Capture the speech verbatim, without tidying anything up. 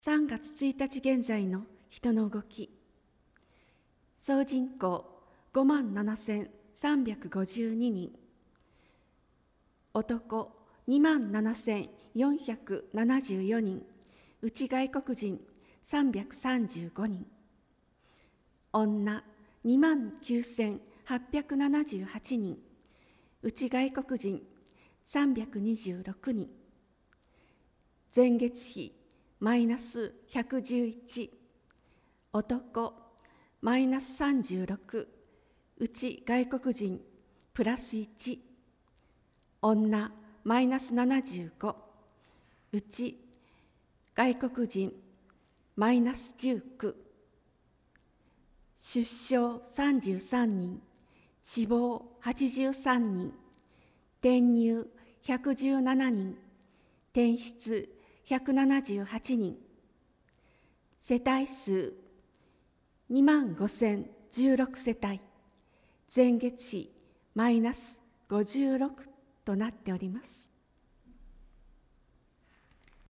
さんがつついたち現在の人の動き、総人口ごまんななせんさんびゃくごじゅうににん、男にまんななせんよんひゃくななじゅうよにん、内外国人さんびゃくさんじゅうごにん、女にまんきゅうせんはっぴゃくななじゅうはちにん、内外国人さんびゃくにじゅうろくにん、前月比マイナスひゃくじゅういち、男マイナスさんじゅうろく、内外国人プラスいち、女マイナスななじゅうご、内外国人マイナスじゅうきゅう、出生さんじゅうさんにん、死亡はちじゅうさんにん、転入ひゃくじゅうななにん、転出ひゃくななじゅうはちにん、世帯数にまんごせんじゅうろくせたい、前月比マイナスごじゅうろくとなっております。